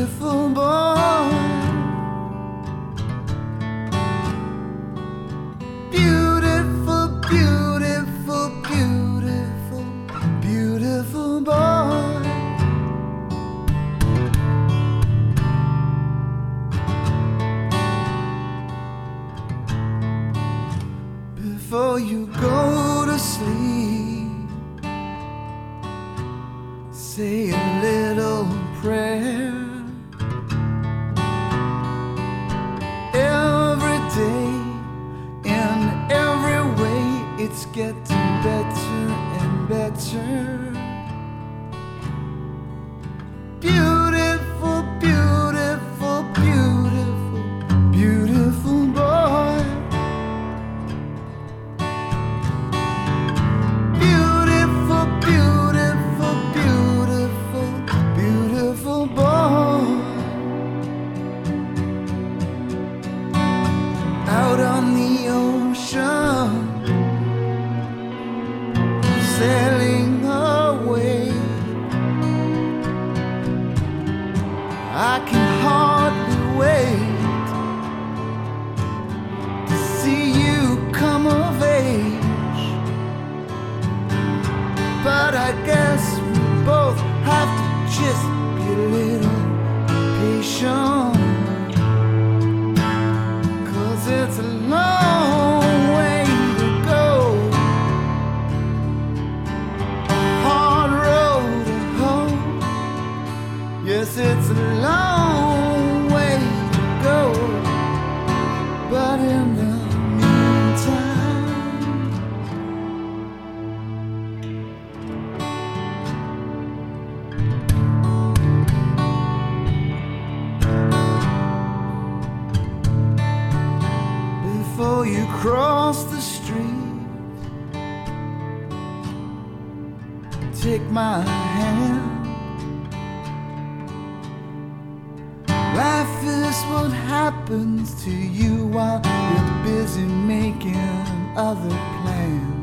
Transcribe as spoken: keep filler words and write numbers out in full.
beautiful boy. Beautiful, beautiful, beautiful, beautiful boy. Before you go to sleep, say a little prayer. Every day, in every way, it's getting better and better. Beautiful, beautiful, beautiful, beautiful boy. Beautiful, beautiful, beautiful, beautiful boy. Out on the ocean, sailing away, I can hardly wait to see you come of age. But I guess we both have to just be a little patient, 'cause it's a long way to go, a hard road to hoe. Yes, it's a long way to go, but in the meantime, before you cross the street, take my hand. Life is what happens to you while you're busy making other plans.